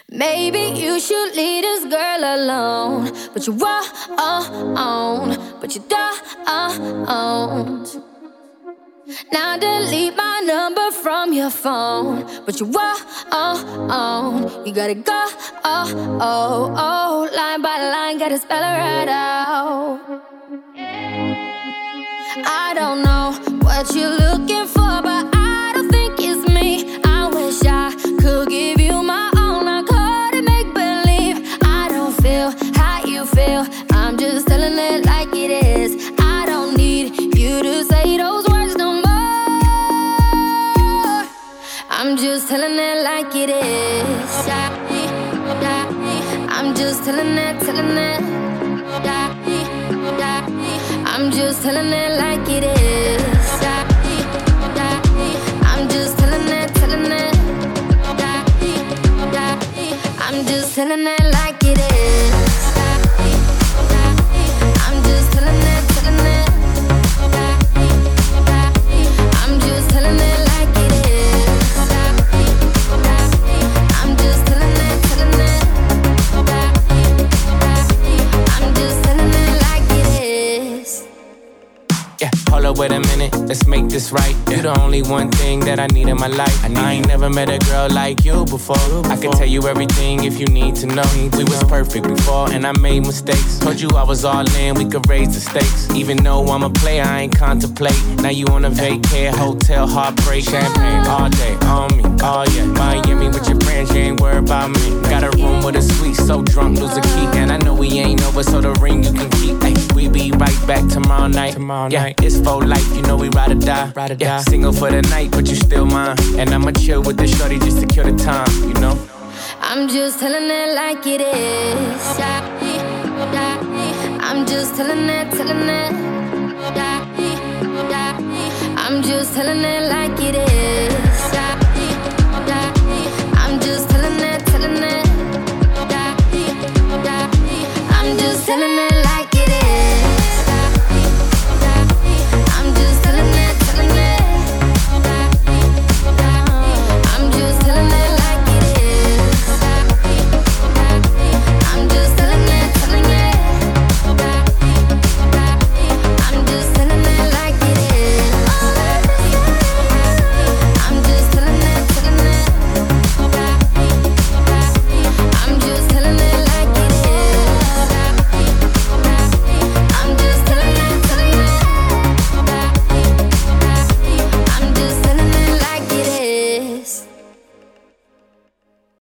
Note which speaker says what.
Speaker 1: Maybe you should leave this girl alone, but you won't, but you don't. Now delete my number from your phone, but you won't. You gotta go, line by line, gotta spell it right out. I don't know what you're looking for, but I don't think it's me. I wish I could give you my all, I couldn't make believe. I don't feel how you feel, I'm just telling it like it is. I don't need you to say those words no more. I'm just telling it like it is. I'm just telling it. I'm just telling it like it is. I'm just telling it. I'm just telling it like it is. I'm just telling it. I'm just telling it like it is. I'm just telling it. I'm just telling it like it is.
Speaker 2: Yeah, hold up, wait a minute, let's make this right. You're the only one thing that I need in my life. I ain't never met a girl like you before. I can tell you everything if you need to know. We was perfect before and I made mistakes. Told you I was all in, we could raise the stakes. Even though I'm a player, I ain't contemplate. Now you on a vacay, hotel, heartbreak. Champagne all day, on me, oh yeah. Miami with your friends, you ain't worried about me. Got a room with a suite, so drunk, lose a key. And I know we ain't over, so the ring you can keep. Ay, we be right back tomorrow night. Yeah, it's for life, you know we ride or die. Yeah, single for the night, but you still mine. And I'ma chill with the shorty just to kill the time, you know.
Speaker 1: I'm just telling it like it is. I'm just telling it. I'm just telling it like it is.